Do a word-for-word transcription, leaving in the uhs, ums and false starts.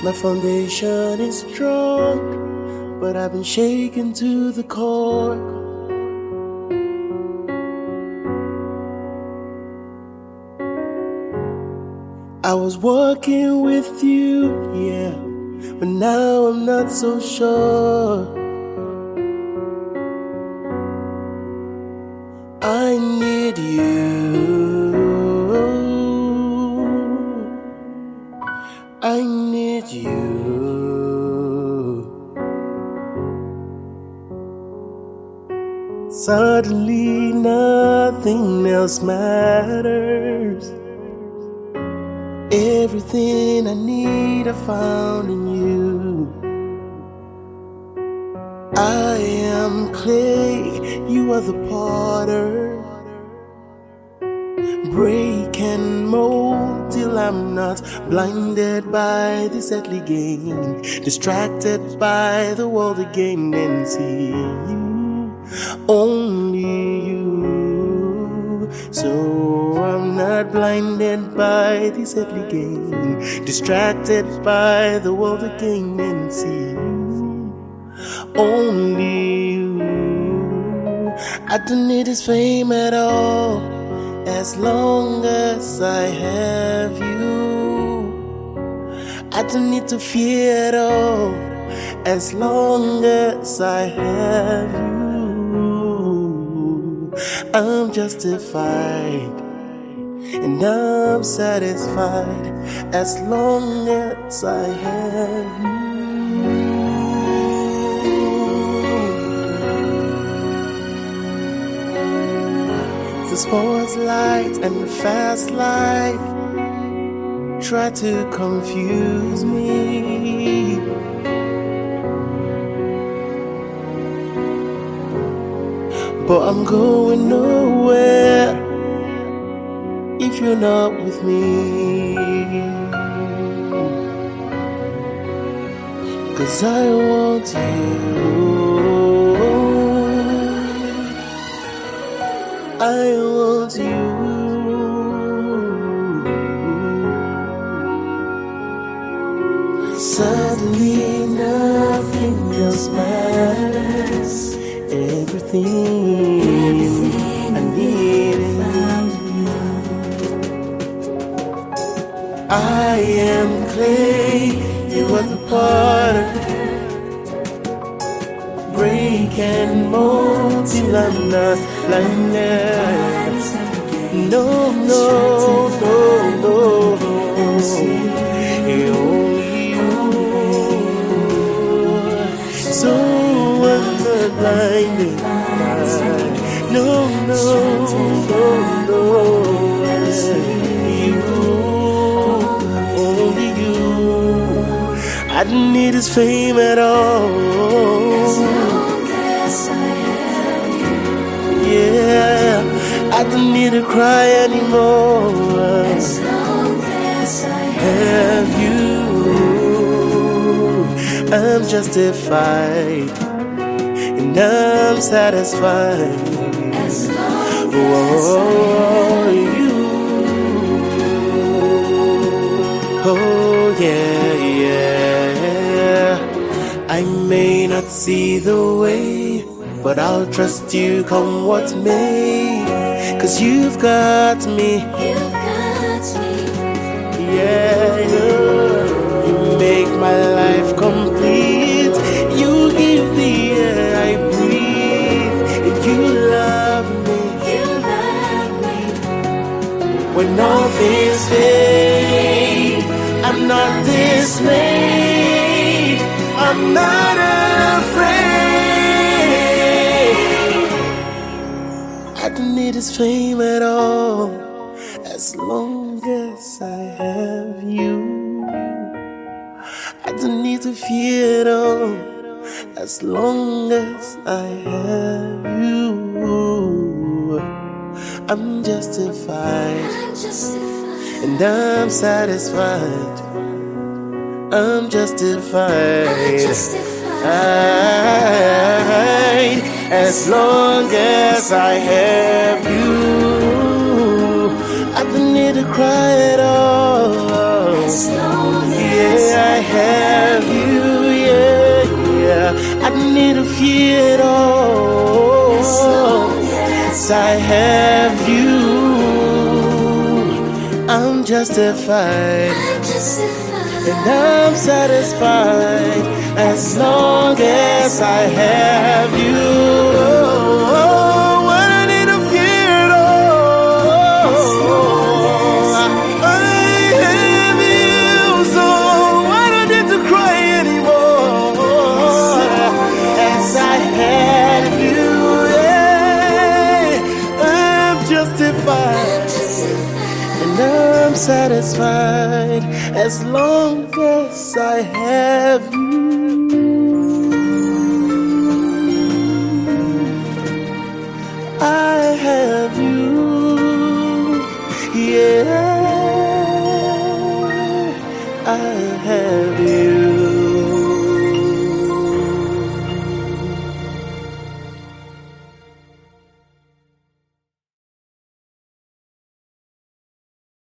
My foundation is strong, but I've been shaken to the core. I was walking with you, yeah, but now I'm not so sure. I need you. I need you. Suddenly nothing else matters. Everything I need I found in you. I am clay, you are the potter. Break and mold till I'm not blinded by this earthly gain, distracted by the world again, and see you, only you. So I'm not blinded by this earthly gain, distracted by the world again, and see you, only you. I don't need this fame at all, as long as I have you. I don't need to fear at all, as long as I have you. I'm justified and I'm satisfied as long as I have you. The sports lights and the fast life try to confuse me, but I'm going nowhere if you're not with me. 'Cause I want you, I want you. Suddenly nothing else matters. Everything, Everything I need is you. I am clay, you are the potter. Break and mold till I'm not blinded. No, no, no, no. Only you. So I'm not blinded. No, no, no, no. You, only you. I don't need his fame at all. Yeah, I don't need to cry anymore. As long as I have you, I'm justified and I'm satisfied. As long as I have you. Oh yeah, yeah. I may not see the way, but I'll trust you come what may. 'Cause you've got me. You've got me. Yeah, yeah. You make my life complete. You give the air I breathe. And you love me. You love me. When all things fade, I'm not dismayed. I'm not afraid. I don't need his fame at all, as long as I have you. I don't need to fear at all, as long as I have you. I'm justified, I'm justified. And I'm satisfied. I'm justified, I'm justified. As long as I have you. I don't need to cry at all. As long as yeah, I have need to fear at all. As long as I have you, I'm justified, I'm justified, and I'm satisfied as long as I have you. Oh, what I need to fear at all. I have you, so I don't need to cry anymore. As I have you, yeah, I'm justified, and I'm satisfied as long as I have you. I have you, yeah, I have you.